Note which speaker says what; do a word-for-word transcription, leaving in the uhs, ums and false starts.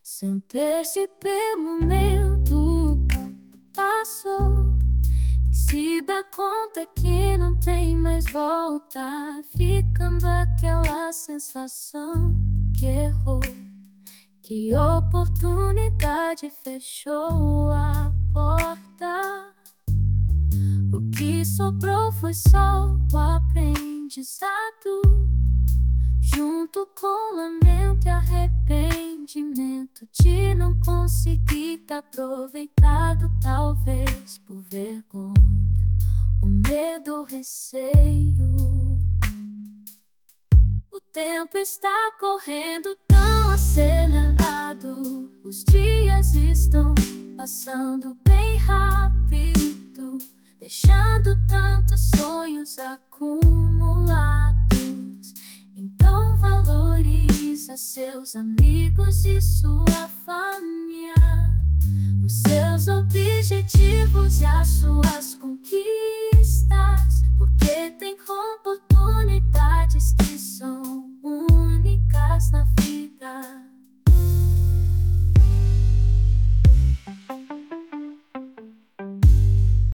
Speaker 1: sem perceber o momento passou. Se dá conta que não tem mais volta, ficando aquela sensação que errou, que oportunidade fechou a porta. O que sobrou foi só o aprendizado, junto com lamento e arrependimento de não conseguir ter aproveitado, talvez por vergonha, o medo, o receio. O tempo está correndo tão acelerado, os dias estão passando bem rápido, deixando tantos sonhos acumulados. Então valoriza seus amigos e sua família, os seus objetivos e as suas